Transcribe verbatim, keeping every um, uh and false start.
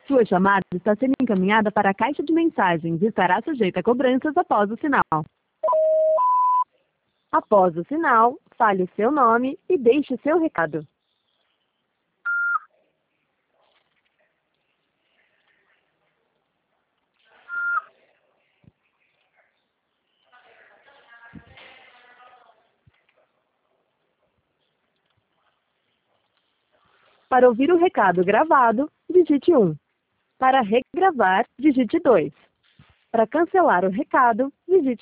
Sua chamada está sendo encaminhada para a caixa de mensagens e estará sujeita a cobranças após o sinal. Após o sinal, fale seu nome e deixe seu recado. Para ouvir o recado gravado, digite um. Para regravar, digite dois. Para cancelar o recado, digite